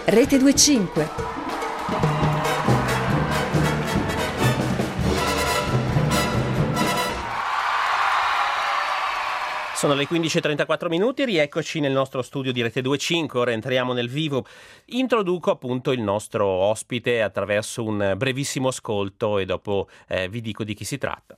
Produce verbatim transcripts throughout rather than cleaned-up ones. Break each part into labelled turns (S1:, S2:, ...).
S1: Rete venticinque.
S2: Sono le quindici e trentaquattro minuti, rieccoci nel nostro studio di Rete venticinque, ora entriamo nel vivo. Introduco appunto il nostro ospite attraverso un brevissimo ascolto e dopo eh, vi dico di chi si tratta.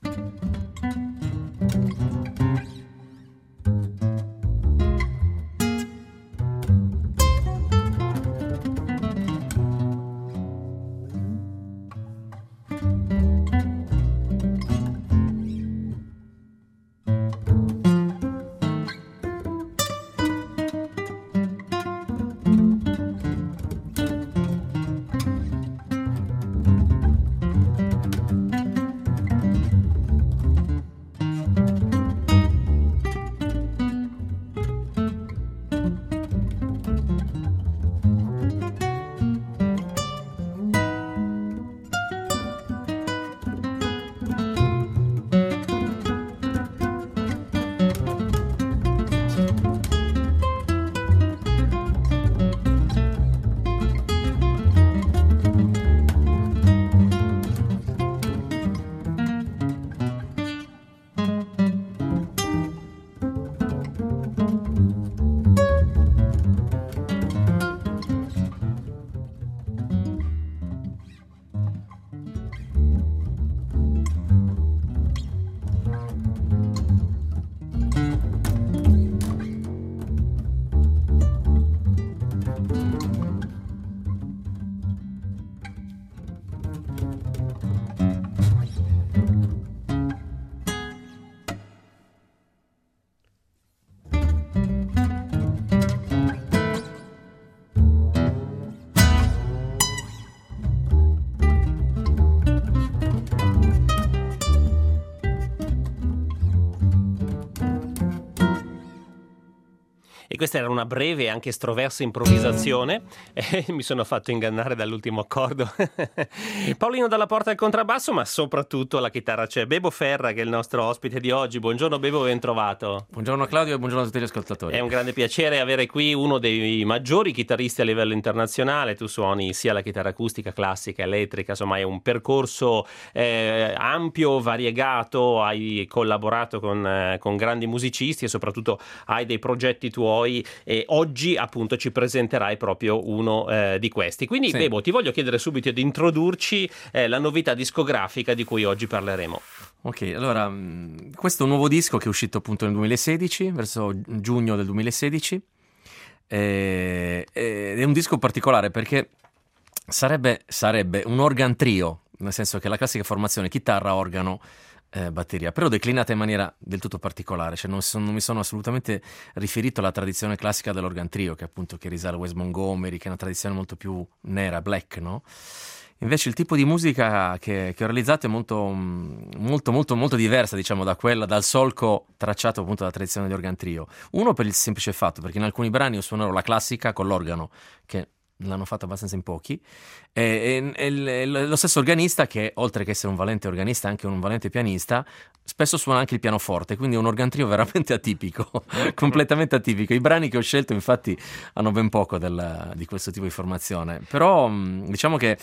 S2: E questa era una breve e anche estroversa improvvisazione e mi sono fatto ingannare dall'ultimo accordo. Paolino Dalla Porta al contrabbasso, ma soprattutto alla chitarra c'è Bebo Ferra, che è il nostro ospite di oggi. Buongiorno Bebo, ben trovato.
S3: Buongiorno Claudio e buongiorno a tutti gli ascoltatori.
S2: È un grande piacere avere qui uno dei maggiori chitarristi a livello internazionale. Tu suoni sia la chitarra acustica, classica, elettrica, insomma è un percorso eh, ampio, variegato, hai collaborato con, eh, con grandi musicisti e soprattutto hai dei progetti tuoi e oggi appunto ci presenterai proprio uno eh, di questi. Quindi sì. Bebo, ti voglio chiedere subito di introdurci eh, la novità discografica di cui oggi parleremo.
S3: Ok, allora questo è un nuovo disco che è uscito appunto nel duemilasedici, verso giugno del duemilasedici, eh, ed è un disco particolare perché sarebbe, sarebbe un organ trio, nel senso che la classica formazione chitarra, organo, Eh, batteria, però declinata in maniera del tutto particolare, cioè non, sono, non mi sono assolutamente riferito alla tradizione classica dell'organ trio, che appunto che risale a Wes Montgomery, che è una tradizione molto più nera, black, no? Invece il tipo di musica che, che ho realizzato è molto, molto, molto, molto diversa, diciamo, da quella, dal solco tracciato appunto dalla tradizione di organ trio. Uno per il semplice fatto, perché in alcuni brani io suonerò la classica con l'organo, che l'hanno fatto abbastanza in pochi, e, e, e lo stesso organista, che oltre che essere un valente organista è anche un valente pianista, spesso suona anche il pianoforte, quindi è un organ trio veramente atipico, completamente atipico. I brani che ho scelto infatti hanno ben poco del, di questo tipo di formazione, però diciamo che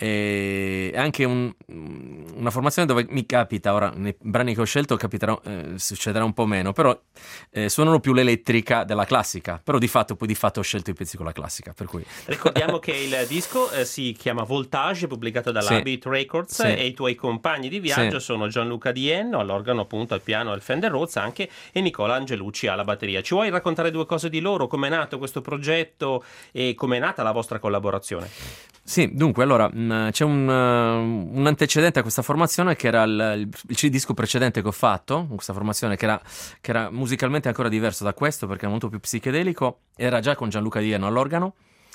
S3: è anche un, una formazione dove mi capita, ora nei brani che ho scelto capiterà, eh, succederà un po' meno, però eh, suonano più l'elettrica della classica, però di fatto poi di fatto ho scelto i pezzi con la classica, per cui
S2: ricordiamo che il disco eh, si chiama Voltage, pubblicato dalla
S3: sì.
S2: Habit Records,
S3: sì.
S2: e i tuoi compagni di viaggio sì. sono Gianluca Dienno all'organo, appunto al piano, al Fender Rhodes anche, e Nicola Angelucci alla batteria. Ci vuoi raccontare due cose di loro? Com'è nato questo progetto e com'è nata la vostra collaborazione?
S3: Sì, dunque, allora c'è un, un antecedente a questa formazione che era il, il disco precedente che ho fatto, questa formazione che era, che era musicalmente ancora diverso da questo perché era molto più psichedelico, era già con Gianluca Dienno all'organo,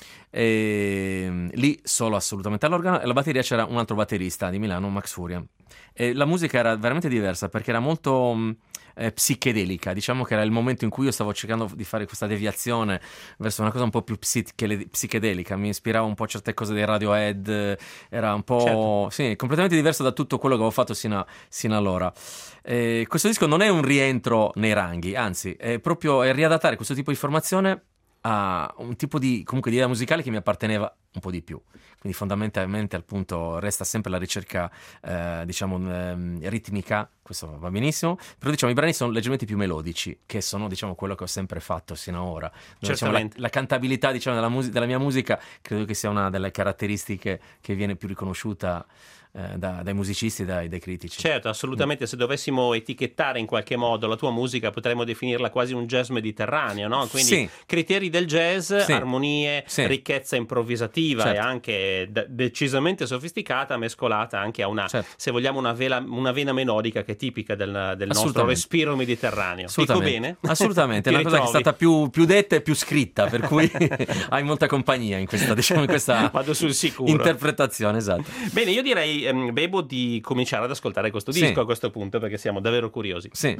S3: e lì solo assolutamente all'organo, e la batteria c'era un altro batterista di Milano, Max Furia, e la musica era veramente diversa perché era molto eh, psichedelica, diciamo che era il momento in cui io stavo cercando di fare questa deviazione verso una cosa un po' più psiche- psichedelica, mi ispirava un po' a certe cose dei Radiohead, era un po' certo. sì, completamente diverso da tutto quello che avevo fatto sino, a, sino allora. E questo disco non è un rientro nei ranghi, anzi è proprio è riadattare questo tipo di formazione a un tipo di, comunque, di idea musicale che mi apparteneva un po' di più. Quindi fondamentalmente appunto resta sempre la ricerca eh, diciamo ehm, ritmica, questo va benissimo, però diciamo i brani sono leggermente più melodici, che sono diciamo quello che ho sempre fatto sino ad ora. Diciamo, la, la cantabilità diciamo della, mus- della mia musica credo che sia una delle caratteristiche che viene più riconosciuta eh, da, dai musicisti e dai, dai critici.
S2: Certo, assolutamente. Mm. Se dovessimo etichettare in qualche modo la tua musica potremmo definirla quasi un jazz mediterraneo, no? Quindi sì. Criteri del jazz, sì. armonie, sì. ricchezza improvvisativa, certo. e anche d- decisamente sofisticata, mescolata anche a una, certo. se vogliamo, una, vela, una vena melodica che è tipica del, del nostro respiro mediterraneo. Dico bene?
S3: Assolutamente, è una cosa che è stata più, più detta e più scritta, per cui hai molta compagnia in questa, diciamo, in questa
S2: Vado sul sicuro.
S3: interpretazione, esatto.
S2: Bene, io direi ehm, Bebo di cominciare ad ascoltare questo disco, sì. a questo punto, perché siamo davvero curiosi.
S3: Sì.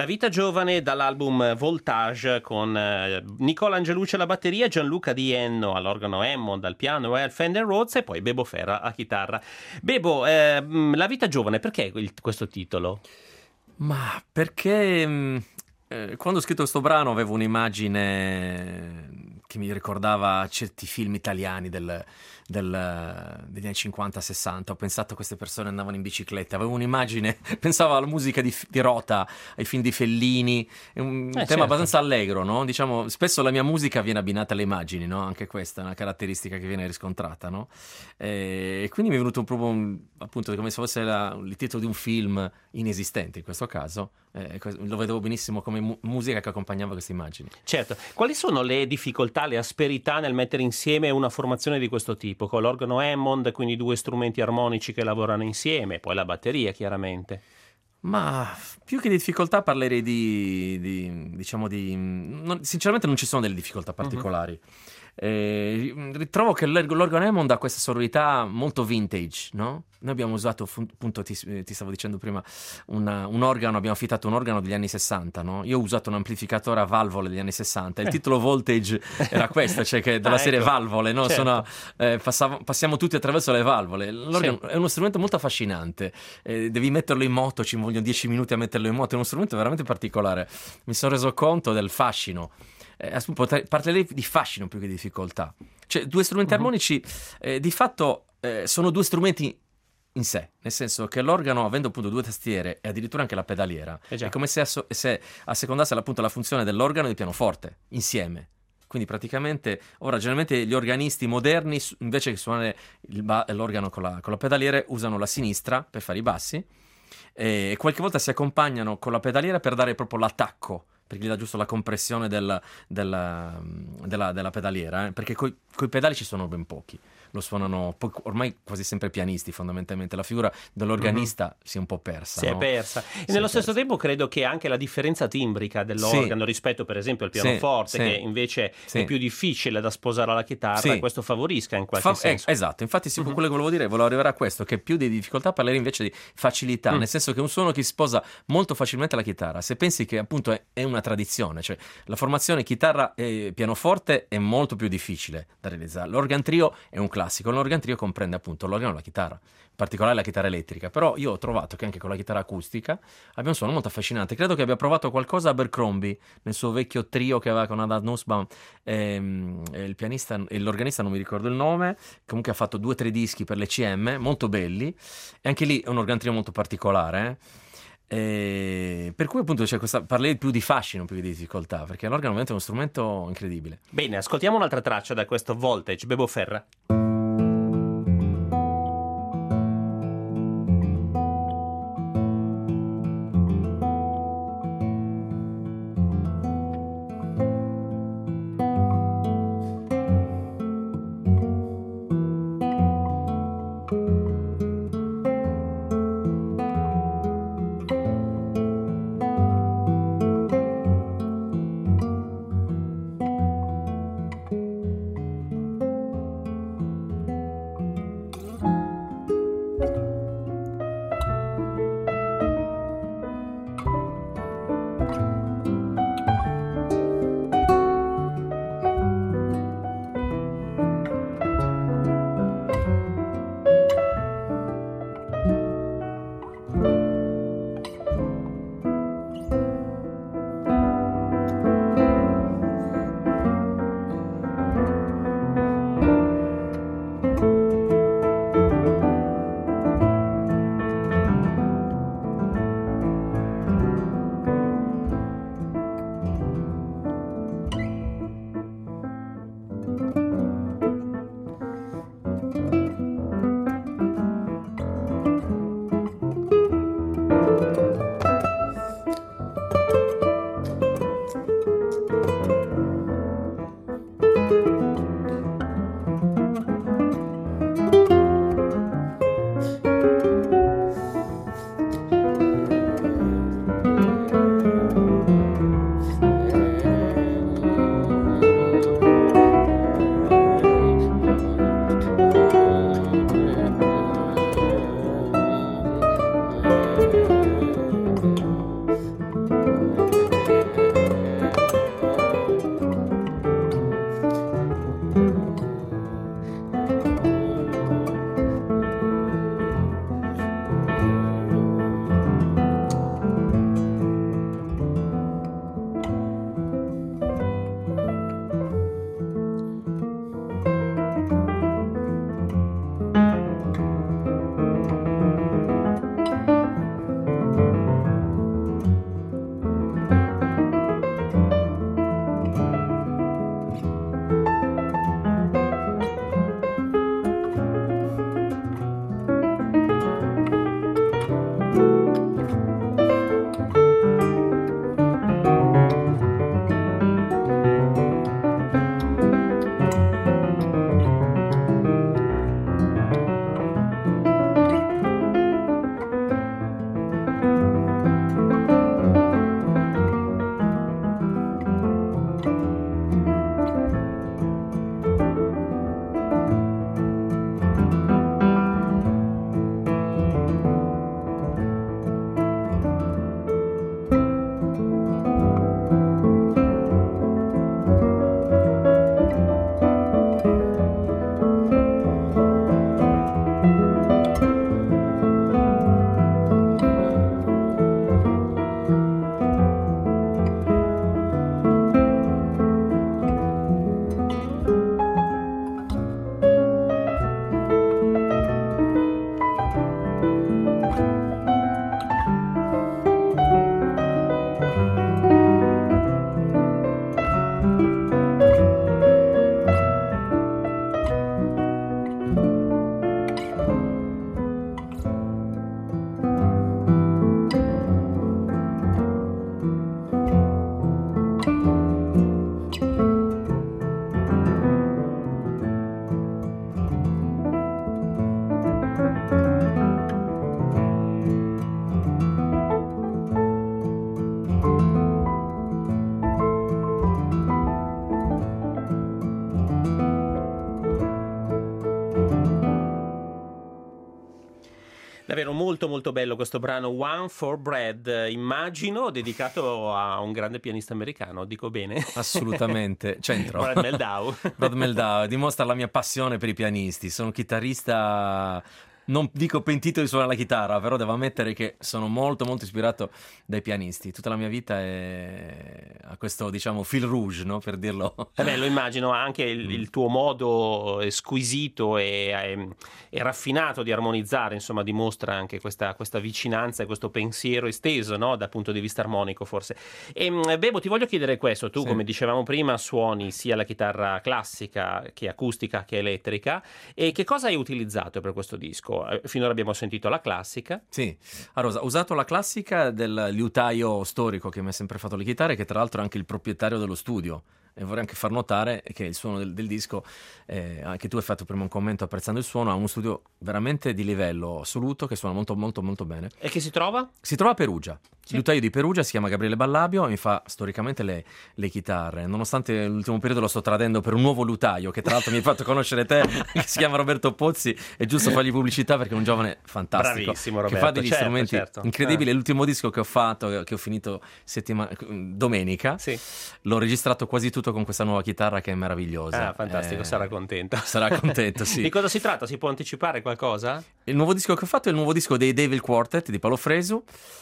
S2: vita giovane dall'album Voltage con eh, Nicola Angelucci alla batteria, Gianluca Di Enno all'organo Hammond, al piano e Fender Rhodes e poi Bebo Ferra a chitarra. Bebo, eh, La vita giovane, perché il, questo titolo?
S3: Ma perché mh, eh, quando ho scritto questo brano avevo un'immagine che mi ricordava certi film italiani del, del, degli anni cinquanta sessanta. Ho pensato a queste persone andavano in bicicletta, avevo un'immagine, pensavo alla musica di, di Rota, ai film di Fellini, è un
S2: eh,
S3: tema
S2: certo.
S3: abbastanza allegro, no? Diciamo, spesso la mia musica viene abbinata alle immagini, no? Anche questa è una caratteristica che viene riscontrata, no? E quindi mi è venuto proprio un, appunto come se fosse la, il titolo di un film inesistente in questo caso, eh, lo vedevo benissimo come mu- musica che accompagnava queste immagini.
S2: Certo, quali sono le difficoltà, le asperità nel mettere insieme una formazione di questo tipo, con l'organo Hammond, quindi due strumenti armonici che lavorano insieme, poi la batteria chiaramente?
S3: Ma più che di difficoltà parlerei di, di diciamo di non, sinceramente non ci sono delle difficoltà particolari. Uh-huh. Eh, ritrovo che l'organo Hammond ha questa sonorità molto vintage, no? Noi abbiamo usato, appunto, ti, ti stavo dicendo prima, una, un organo, abbiamo affittato un organo degli anni sessanta, no? Io ho usato un amplificatore a valvole degli anni sessanta. Il eh. titolo Voltage era questo, cioè che della ah, serie ecco. valvole, no? Certo. Sono, eh, passavo, passiamo tutti attraverso le valvole. L'organo sì. è uno strumento molto affascinante. Eh, devi metterlo in moto, ci vogliono dieci minuti a metterlo in moto. È uno strumento veramente particolare. Mi sono reso conto del fascino. Eh, parlerei di fascino più che di difficoltà. Cioè, due strumenti uh-huh. armonici eh, di fatto eh, sono due strumenti in sé, nel senso che l'organo, avendo appunto due tastiere e addirittura anche la pedaliera, eh è come se, asso- se assecondasse appunto la funzione dell'organo e del pianoforte insieme. Quindi praticamente ora generalmente gli organisti moderni invece che suonare il ba- l'organo con la, con la pedaliera usano la sinistra per fare i bassi e qualche volta si accompagnano con la pedaliera per dare proprio l'attacco, perché gli dà giusto la compressione del, della, della, della pedaliera, eh? Perché coi, coi pedali ci sono ben pochi, lo suonano po- ormai quasi sempre pianisti fondamentalmente, la figura dell'organista mm-hmm. si è un po' persa.
S2: Si
S3: no?
S2: è persa. E
S3: si
S2: nello
S3: è
S2: stesso
S3: persa.
S2: tempo credo che anche la differenza timbrica dell'organo sì. rispetto per esempio al pianoforte,
S3: sì,
S2: che
S3: sì,
S2: invece
S3: sì.
S2: è più difficile da sposare alla chitarra, sì. questo favorisca in qualche
S3: Fa-
S2: senso.
S3: Eh, esatto, infatti sì,
S2: mm-hmm.
S3: quello che volevo dire, volevo arrivare a questo, che più di difficoltà parlerei invece di facilità, mm. nel senso che è un suono che si sposa molto facilmente alla chitarra. Se pensi che appunto è, è una tradizione, cioè la formazione chitarra e pianoforte è molto più difficile da realizzare. L'organ trio è un classico, l'organ trio comprende appunto l'organo e la chitarra, in particolare la chitarra elettrica, però io ho trovato che anche con la chitarra acustica abbia un suono molto affascinante. Credo che abbia provato qualcosa Abercrombie nel suo vecchio trio che aveva con Adad Nussbaum, ehm, il pianista e l'organista non mi ricordo il nome, comunque ha fatto due o tre dischi per le C M molto belli e anche lì è un organ trio molto particolare, eh? E per cui appunto c'è questa, parlerei più di fascino più che di difficoltà, perché l'organo ovviamente è uno strumento incredibile.
S2: Bene, ascoltiamo un'altra traccia da questo Voltage, Bebo Ferra. Davvero molto molto bello questo brano One for Bread, immagino dedicato a un grande pianista americano, dico bene?
S3: Assolutamente, c'entro.
S2: Brad Meldau.
S3: Brad Meldau dimostra la mia passione per i pianisti. Sono un chitarrista, non dico pentito di suonare la chitarra, però devo ammettere che sono molto molto ispirato dai pianisti. Tutta la mia vita è a questo, diciamo, fil rouge, no? Per dirlo.
S2: Eh beh, lo immagino, anche il, il tuo modo squisito e, e, e raffinato di armonizzare, insomma, dimostra anche questa, questa vicinanza e questo pensiero esteso, no? Dal punto di vista armonico, forse. E Bebo, ti voglio chiedere questo. Tu, sì, come dicevamo prima, suoni sia la chitarra classica che acustica che elettrica. E che cosa hai utilizzato per questo disco? Finora abbiamo sentito la classica.
S3: Sì, allora, ho usato la classica del liutaio storico che mi ha sempre fatto le chitarre, che tra l'altro è anche il proprietario dello studio. E vorrei anche far notare che il suono del, del disco, eh, anche tu hai fatto prima un commento apprezzando il suono, ha uno studio veramente di livello assoluto che suona molto molto molto bene.
S2: E che si trova?
S3: Si trova a Perugia.
S2: Sì.
S3: Il liutaio di Perugia si chiama Gabriele Ballabio e mi fa storicamente le, le chitarre. Nonostante l'ultimo periodo lo sto tradendo per un nuovo liutaio che tra l'altro mi hai fatto conoscere te, che si chiama Roberto Pozzi, è giusto fargli pubblicità perché è un giovane fantastico.
S2: Bravissimo Roberto,
S3: che fa degli
S2: certo,
S3: strumenti
S2: certo.
S3: incredibili.
S2: Eh.
S3: L'ultimo disco che ho fatto, che ho finito settimana, domenica,
S2: sì,
S3: l'ho registrato quasi tutto con questa nuova chitarra che è meravigliosa.
S2: Ah, fantastico,
S3: eh,
S2: sarà contento.
S3: Sarà contento, sì.
S2: Di cosa si tratta? Si può anticipare qualcosa?
S3: Il nuovo disco che ho fatto è il nuovo disco dei Devil Quartet di Paolo Fresu,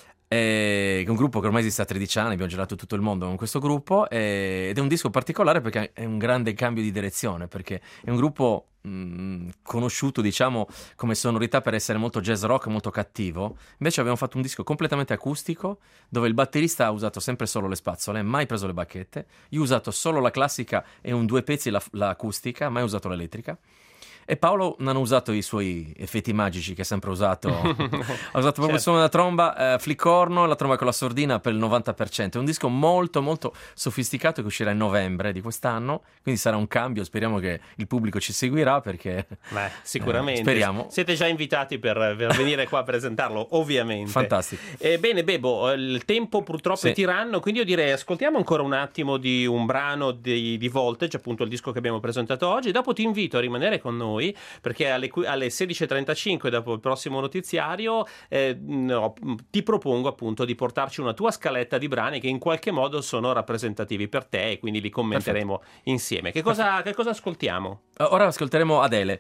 S3: eh, che è un gruppo che ormai esiste da tredici anni, abbiamo girato tutto il mondo con questo gruppo, eh, ed è un disco particolare perché è un grande cambio di direzione, perché è un gruppo mh, conosciuto, diciamo, come sonorità per essere molto jazz rock, molto cattivo. Invece abbiamo fatto un disco completamente acustico, dove il batterista ha usato sempre solo le spazzole, mai preso le bacchette. Io ho usato solo la classica e un due pezzi la, l'acustica, mai usato l'elettrica. E Paolo non ha usato i suoi effetti magici che ha sempre usato. Ha usato proprio certo. il suono della tromba, eh, fliccorno, la tromba con la sordina per il novanta per cento. È un disco molto molto sofisticato che uscirà in novembre di quest'anno, quindi sarà un cambio. Speriamo che il pubblico ci seguirà perché
S2: Beh, sicuramente.
S3: Eh, speriamo.
S2: Siete già invitati per, per venire qua a presentarlo, ovviamente.
S3: Fantastico.
S2: Eh, bene, Bebo, il tempo purtroppo sì. è tiranno, quindi io direi ascoltiamo ancora un attimo di un brano di, di Voltage, appunto il disco che abbiamo presentato oggi. Dopo ti invito a rimanere con noi, perché alle, alle sedici e trentacinque, dopo il prossimo notiziario, eh, no, ti propongo appunto di portarci una tua scaletta di brani che in qualche modo sono rappresentativi per te e quindi li commenteremo Perfetto. insieme. Che cosa, che cosa ascoltiamo?
S3: Ora ascolteremo Adele.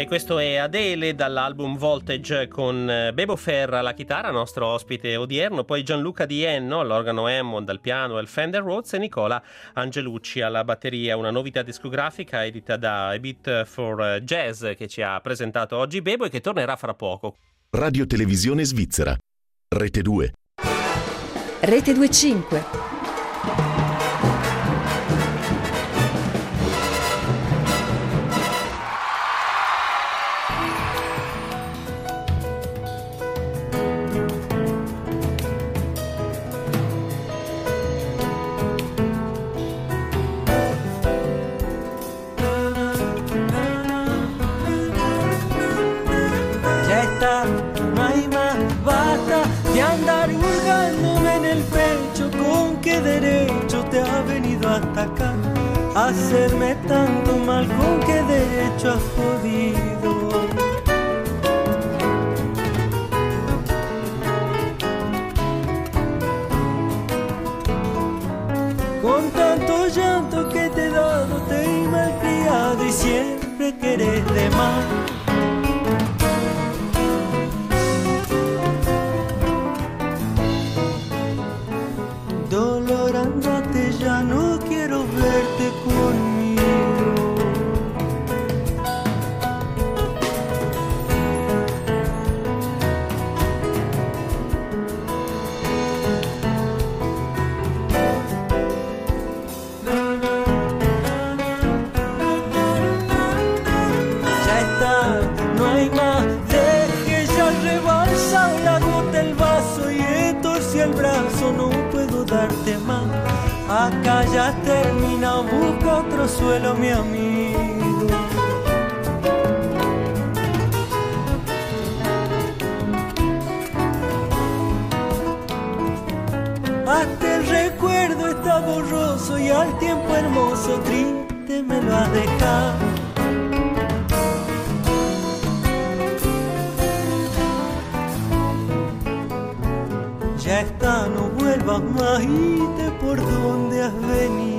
S2: E questo è Adele dall'album Voltage con Bebo Ferra alla chitarra, nostro ospite odierno, poi Gianluca Di Enno all'organo Hammond, al piano e al Fender Rhodes e Nicola Angelucci alla batteria, una novità discografica edita da A Beat for Jazz che ci ha presentato oggi Bebo e che tornerà fra poco.
S1: Radio Televisione Svizzera, Rete due.
S4: Rete due cinque.
S5: No hay más, basta de andar hurgándome en el pecho. ¿Con qué derecho te has venido hasta acá a hacerme tanto mal? ¿Con qué derecho has podido? Con tanto llanto que te he dado, te he malcriado y siempre querés de más. Dolor, andate, ya no quiero verte conmigo. Ya está, no hay más, deje ya rebalsa la gota el vaso y he torcido el brazo, no puedo darte más. Acá ya termina, busca otro suelo, mi amigo. Hasta el recuerdo está borroso y al tiempo hermoso triste me lo has dejado. Ya está, no vuelvas más, irte por donde has venido.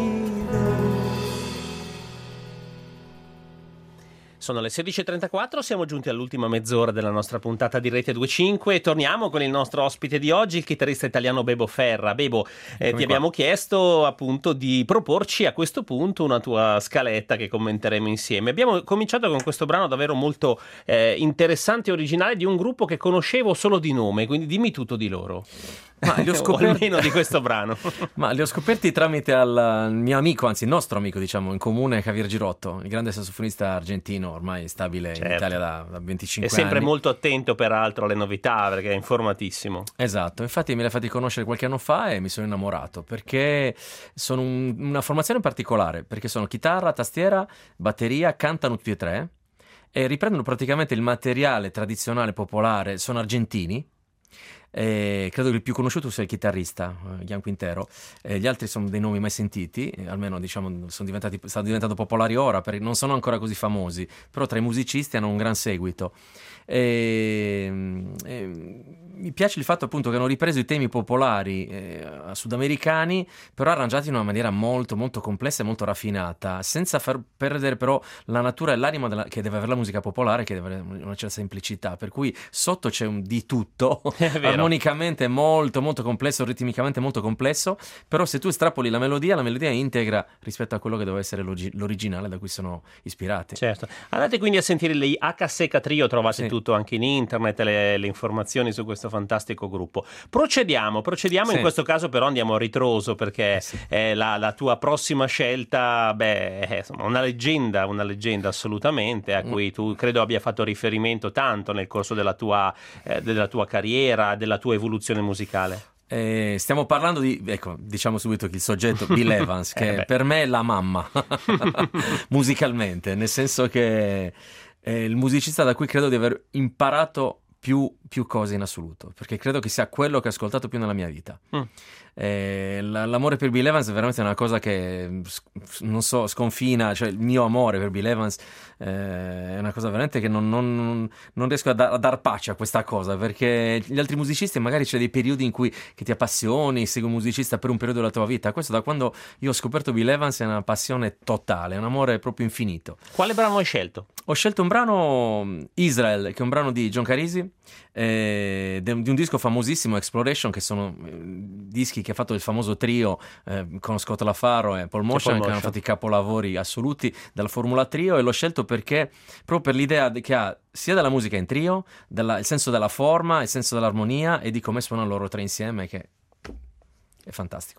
S2: Sono le sedici e trentaquattro, siamo giunti all'ultima mezz'ora della nostra puntata di Rete due cinque e torniamo con il nostro ospite di oggi, il chitarrista italiano Bebo Ferra. Bebo, eh, ti qua. abbiamo chiesto appunto di proporci a questo punto una tua scaletta che commenteremo insieme. Abbiamo cominciato con questo brano davvero molto eh, interessante e originale di un gruppo che conoscevo solo di nome, quindi dimmi tutto di loro.
S3: Ma li ho scoperti...
S2: o almeno di questo brano.
S3: Ma li ho scoperti tramite al mio amico, anzi il nostro amico diciamo in comune, Javier Girotto, il grande sassofonista argentino ormai stabile certo. in Italia da, da venticinque anni.
S2: È sempre anni. molto attento peraltro alle novità perché è informatissimo.
S3: Esatto, infatti me l'ha fatti conoscere qualche anno fa e mi sono innamorato perché sono un, una formazione particolare, perché sono chitarra, tastiera, batteria, cantano tutti e tre e riprendono praticamente il materiale tradizionale popolare, sono argentini. Eh, credo che il più conosciuto sia il chitarrista Gian Quintero, eh, gli altri sono dei nomi mai sentiti, eh, almeno diciamo sono diventati, stanno diventando popolari ora perché non sono ancora così famosi, però tra i musicisti hanno un gran seguito. E, e, mi piace il fatto appunto che hanno ripreso i temi popolari eh, sudamericani, però arrangiati in una maniera molto molto complessa e molto raffinata, senza far perdere però la natura e l'anima della, che deve avere la musica popolare, che deve avere una certa semplicità, per cui sotto c'è un di tutto armonicamente molto molto complesso, ritmicamente molto complesso, però se tu estrapoli la melodia, la melodia è integra rispetto a quello che deve essere l'originale da cui sono ispirati.
S2: Certo, andate quindi a sentire le H Seca Trio, trovate sì. tutto anche in internet, le, le informazioni su questo fantastico gruppo. Procediamo, procediamo sì. in questo caso però andiamo a ritroso perché sì. è la, la tua prossima scelta, beh, è insomma, una leggenda, una leggenda assolutamente, a cui tu credo abbia fatto riferimento tanto nel corso della tua, eh, della tua carriera, della tua evoluzione musicale.
S3: Eh, stiamo parlando di, ecco, diciamo subito che il soggetto Bill Evans, che eh per me è la mamma musicalmente, nel senso che è il musicista da cui credo di aver imparato più, più cose in assoluto, perché credo che sia quello che ho ascoltato più nella mia vita. Mm. Eh, l'amore per Bill Evans è veramente una cosa che non so, sconfina, cioè il mio amore per Bill Evans eh, è una cosa veramente che non, non, non riesco a, da, a dar pace a questa cosa, perché gli altri musicisti magari c'è dei periodi in cui che ti appassioni, segui un musicista per un periodo della tua vita. Questo da quando io ho scoperto Bill Evans è una passione totale, è un amore proprio infinito.
S2: Quale brano hai scelto?
S3: Ho scelto un brano, Israel, che è un brano di John Carisi, eh, de- di un disco famosissimo, Exploration, che sono eh, dischi che ha fatto il famoso trio eh, con Scott LaFaro e Paul Motion, che hanno fatto i capolavori assoluti della formula trio, e l'ho scelto perché proprio per l'idea de- che ha sia della musica in trio, della- il senso della forma, il senso dell'armonia e di come suonano loro tre insieme, che è fantastico.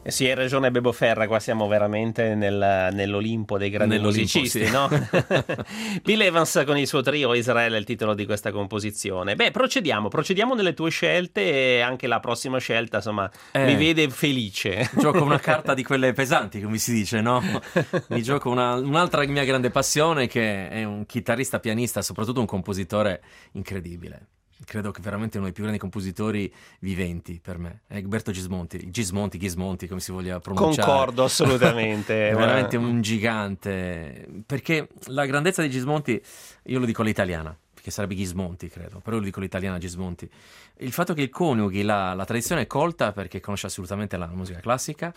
S2: Eh sì, hai ragione Bebo Ferra, qua siamo veramente nel- nell'Olimpo dei grandi
S3: Nell'Olimpo,
S2: musicisti,
S3: sì.
S2: no? Bill Evans con il suo trio Israele è il titolo di questa composizione. Beh, procediamo, procediamo nelle tue scelte e anche la prossima scelta, insomma,
S3: Eh.
S2: mi vede felice.
S3: Gioco una carta di quelle pesanti, come si dice, no? Mi gioco una- un'altra mia grande passione, che è un chitarrista, pianista, soprattutto un compositore incredibile. Credo che veramente uno dei più grandi compositori viventi per me è Egberto Gismonti, Gismonti, Gismonti, come si voglia pronunciare.
S2: Concordo assolutamente.
S3: È veramente un gigante, perché la grandezza di Gismonti, io lo dico all'italiana, che sarebbe Gismonti, credo, però io lo dico all'italiana Gismonti. Il fatto che coniughi la, la tradizione colta, perché conosce assolutamente la musica classica,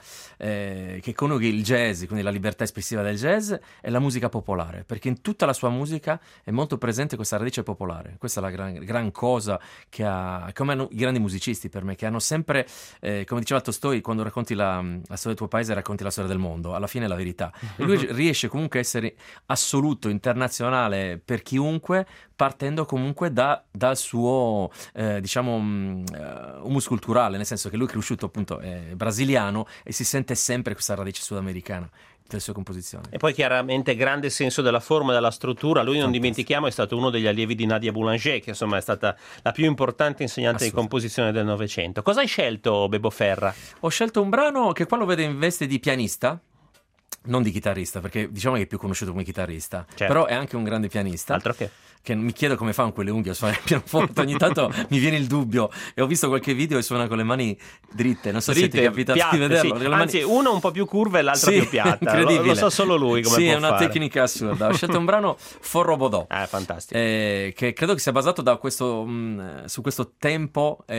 S3: eh, che coniughi il jazz, quindi la libertà espressiva del jazz, e la musica popolare, perché in tutta la sua musica è molto presente questa radice popolare. Questa è la gran, gran cosa che ha, come hanno i grandi musicisti per me, che hanno sempre, eh, come diceva Tolstoi, quando racconti la, la storia del tuo paese, racconti la storia del mondo, alla fine è la verità. E lui riesce comunque a essere assoluto, internazionale per chiunque, partendo comunque da, dal suo, eh, diciamo, mh, uh, humus culturale, nel senso che lui è cresciuto appunto eh, brasiliano e si sente sempre questa radice sudamericana delle sue composizioni.
S2: E poi chiaramente grande senso della forma e della struttura. Lui, non
S3: Fantastico.
S2: dimentichiamo, è stato uno degli allievi di Nadia Boulanger, che insomma è stata la più importante insegnante di
S3: Assolutamente.
S2: composizione del Novecento. Cosa hai scelto, Bebo Ferra?
S3: Ho scelto un brano che qua lo vedo in veste di pianista, non di chitarrista, perché diciamo che è più conosciuto come chitarrista,
S2: Certo.
S3: però è anche un grande pianista.
S2: Altro che.
S3: Che mi chiedo come fa con quelle unghie a suonare il pianoforte, ogni tanto mi viene il dubbio, e ho visto qualche video e suona con le mani dritte, non so se ti è capitato
S2: piatte,
S3: di vederlo.
S2: sì.
S3: con le mani-
S2: Anzi, una un po' più curva e l'altra
S3: Sì,
S2: più piatta. Lo,
S3: incredibile.
S2: lo sa solo lui come
S3: sì,
S2: può
S3: è una
S2: fare.
S3: tecnica assurda. Ho scelto un brano Forró Bodó,
S2: Eh, fantastico.
S3: eh, che credo che sia basato da questo, mh, su questo tempo, il,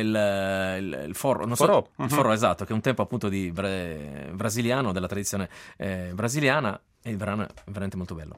S3: il, il forro, non so-
S2: Forró.
S3: il
S2: Mhm.
S3: forró, esatto, che è un tempo appunto di bra- brasiliano, della tradizione eh, brasiliana, e il brano è veramente molto bello.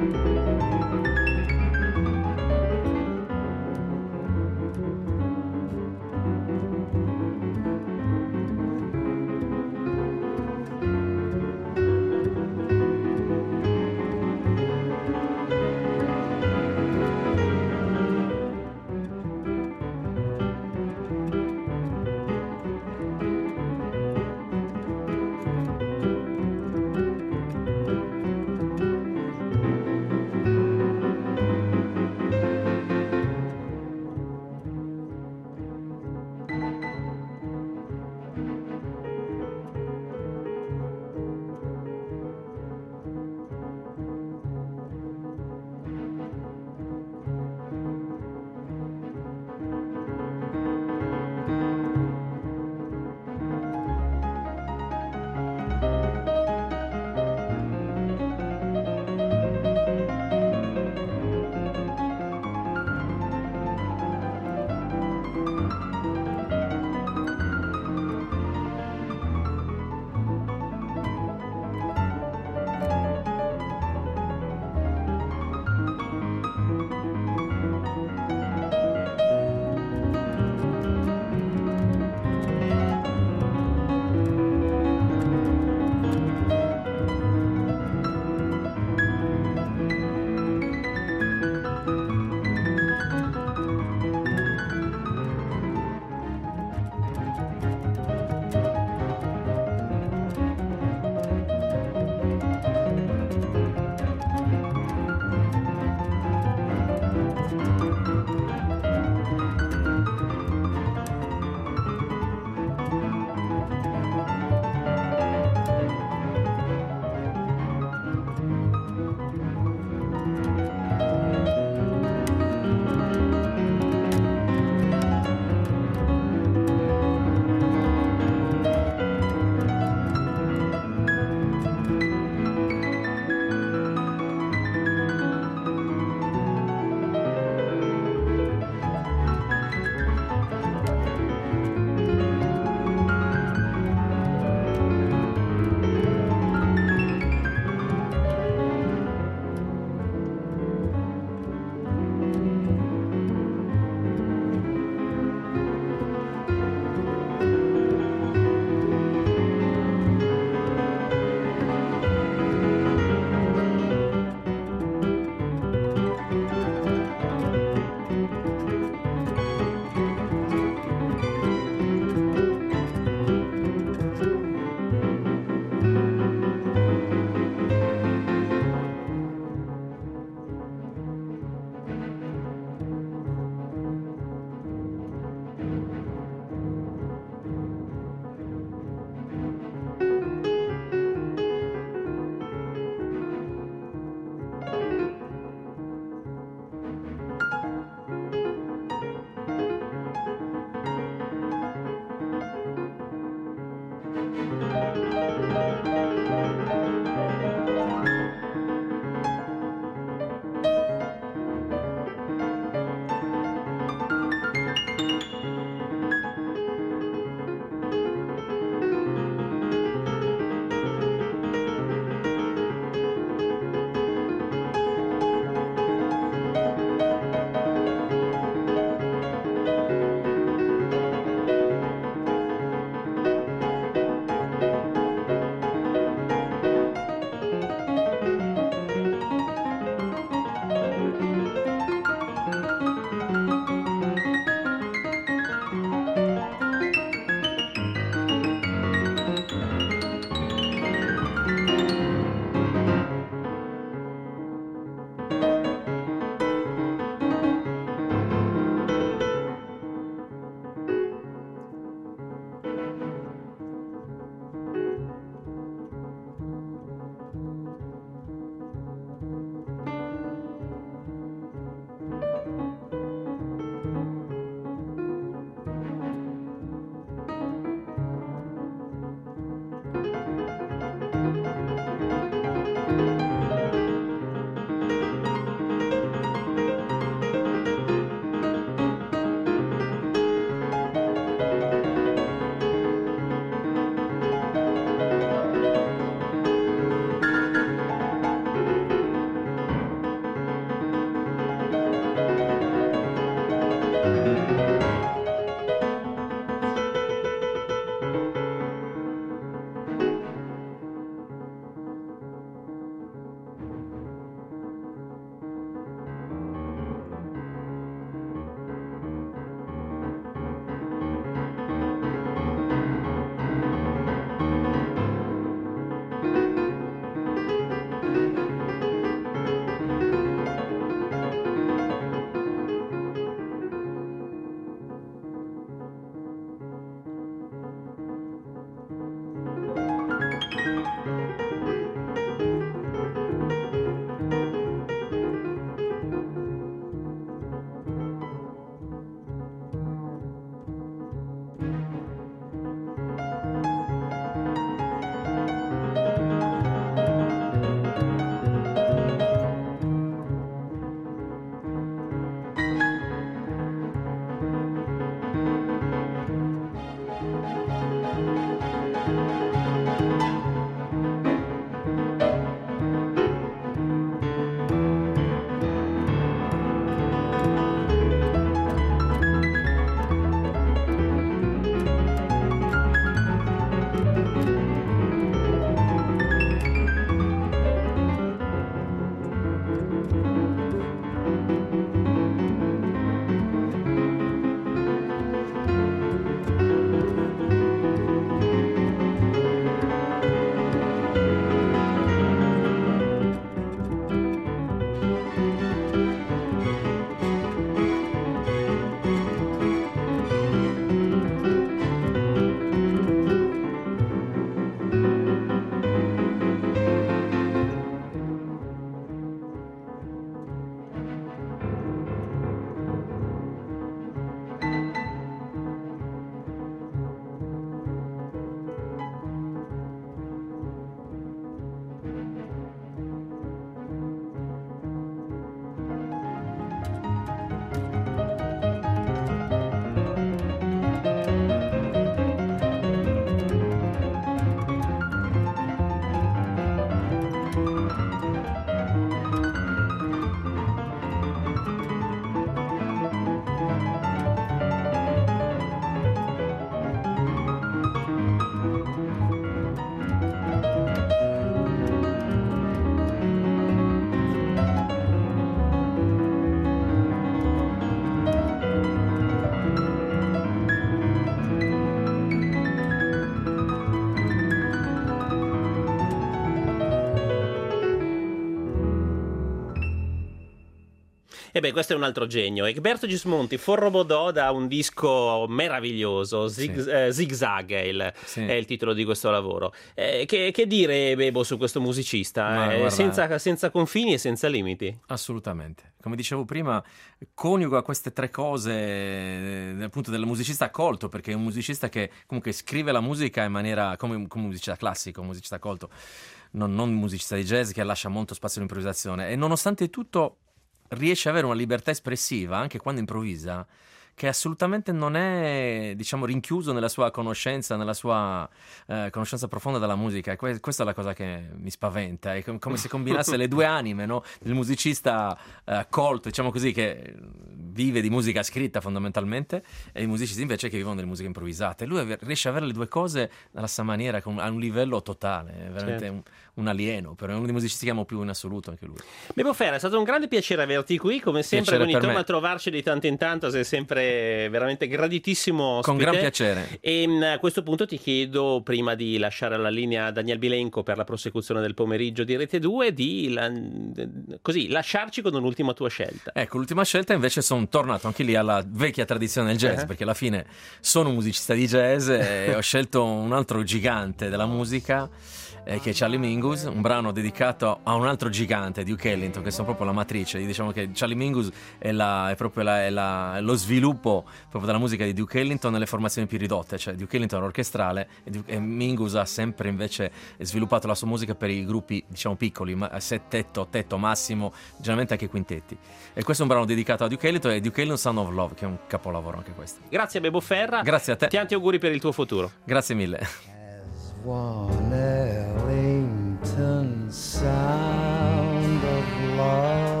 S2: E beh, questo è un altro genio. Egberto Gismonti, Forrobodò, da un disco meraviglioso, Zig,
S3: Sì.
S2: eh, Zigzag è il,
S3: Sì.
S2: è il titolo di questo lavoro. Eh, che, che dire, Bebo, su questo musicista?
S3: Ma
S2: Eh,
S3: guarda-
S2: senza, senza confini e senza limiti.
S3: Assolutamente. Come dicevo prima, coniuga queste tre cose eh, dal punto del musicista colto, perché è un musicista che comunque scrive la musica in maniera come, come un musicista classico, un musicista colto, non, non un musicista di jazz che lascia molto spazio all'improvvisazione, e nonostante tutto riesce ad avere una libertà espressiva anche quando improvvisa, che assolutamente non è, diciamo, rinchiuso nella sua conoscenza, nella sua eh, conoscenza profonda della musica. E que- questa è la cosa che mi spaventa, è com- come se combinasse le due anime, no? Del musicista eh, colto, diciamo così, che vive di musica scritta fondamentalmente, e i musicisti invece che vivono delle musiche improvvisate. Lui ave- riesce ad avere le due cose nella sua maniera, con- a un livello totale, è veramente
S2: Certo.
S3: un, un alieno, però è uno dei musicisti che amo più in assoluto anche lui.
S2: Bebo Ferra, è stato un grande piacere averti qui, come sempre,
S3: Piacere
S2: quindi
S3: per
S2: torna
S3: me.
S2: a trovarci di tanto in tanto, sei sempre veramente graditissimo ospite.
S3: Con gran piacere.
S2: E mh, a questo punto ti chiedo, prima di lasciare la linea a Daniel Bilenco per la prosecuzione del pomeriggio di Rete due, di la- così, lasciarci con un'ultima tua scelta.
S3: Ecco, l'ultima scelta invece sono tornato anche lì alla vecchia tradizione del jazz,
S2: Eh.
S3: perché alla fine sono un musicista di jazz e ho scelto un altro gigante della musica, eh, che è Charlie Mingus, un brano dedicato a un altro gigante, Duke Ellington, che sono proprio la matrice. Diciamo che Charlie Mingus è, la, è proprio la, è la, è lo sviluppo proprio della musica di Duke Ellington nelle formazioni più ridotte, cioè Duke Ellington era orchestrale e, Duke, e Mingus ha sempre invece sviluppato la sua musica per i gruppi, diciamo, piccoli, ma a settetto, ottetto massimo, generalmente anche quintetti. E questo è un brano dedicato a Duke Ellington e Duke Ellington Son of Love, che è un capolavoro anche questo.
S2: Grazie a Bebo Ferra.
S3: Grazie a te.
S2: Tanti auguri per il tuo futuro.
S3: Grazie mille.
S5: As one Ellington sound of love.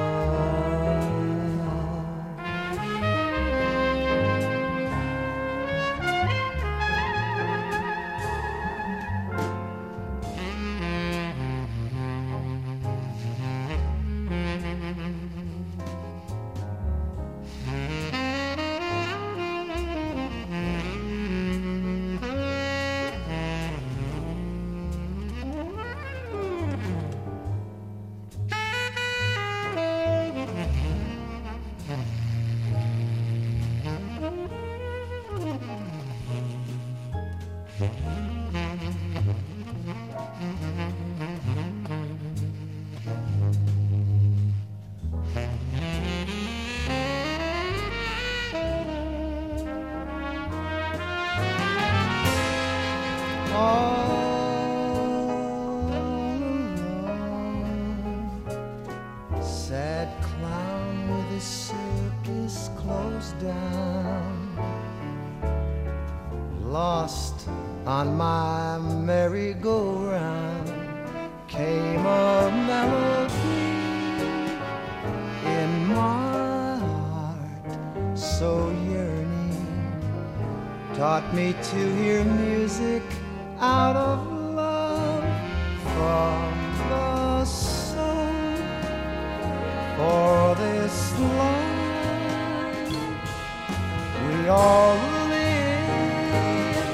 S5: Sad clown with his circus closed down, lost on my merry-go-round, came a melody in my heart so yearning, taught me to hear music out of love from the soul. For this life we all live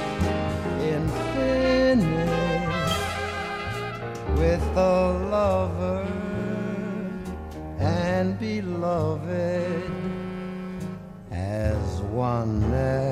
S5: infinite, with a lover and beloved as one.